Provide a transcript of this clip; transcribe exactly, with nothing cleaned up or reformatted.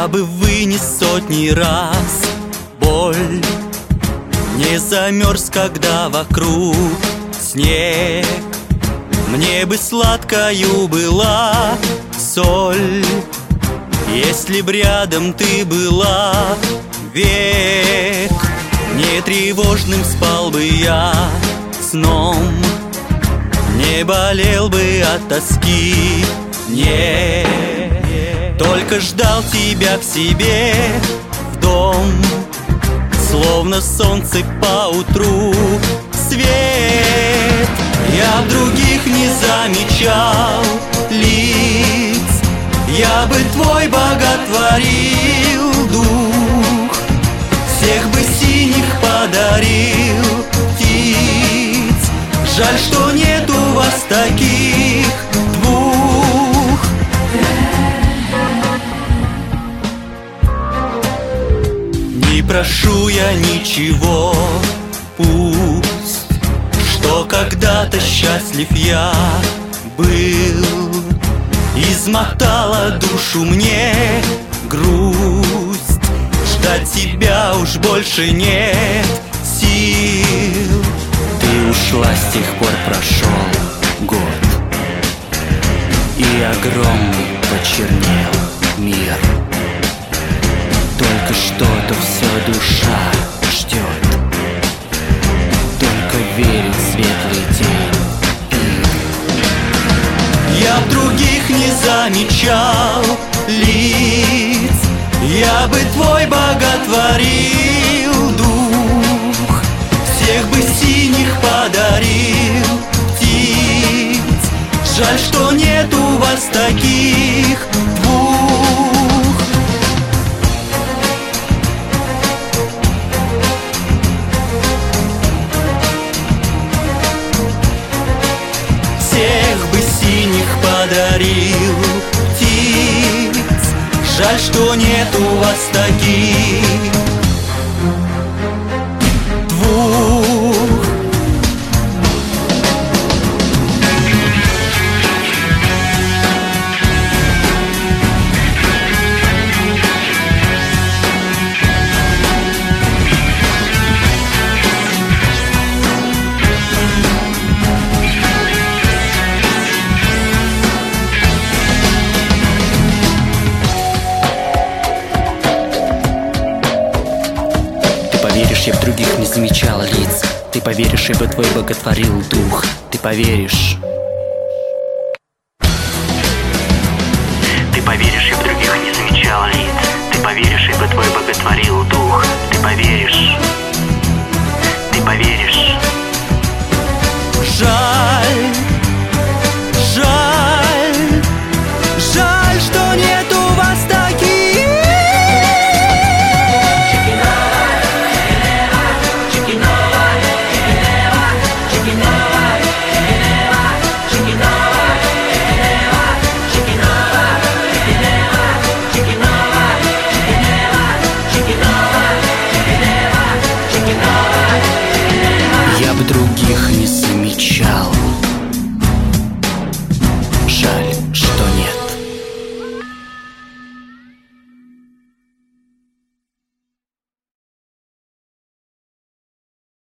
Я бы вынес сотни раз боль, не замерз, когда вокруг снег. Мне бы сладкою была соль, если б рядом ты была век. Не тревожным спал бы я сном, не болел бы от тоски, нет. Только ждал тебя к себе в дом, словно солнце поутру свет. Я в других не замечал лиц, я бы твой боготворил дух, всех бы синих подарил птиц. Жаль, что нет у вас таких двух. Не прошу я ничего, пусть, что когда-то счастлив я был. Измотала душу мне грусть, ждать тебя уж больше нет сил. Ты ушла, с тех пор прошел год, и огромный почернел мир. Только что-то все душа ждет, только верит в светлый день. Я в других не замечал лиц, я бы твой боготворил дух, всех бы синих подарил птиц. Жаль, что нет у вас таких двух. Всех бы синих подарил птиц. Жаль, что нет у вас таких двух. Поверишь, я в других не замечал лиц, ты поверишь, ибо твой боготворил дух. Ты поверишь. Ты поверишь, я в других не замечал лиц, ты поверишь, ибо твой боготворил дух.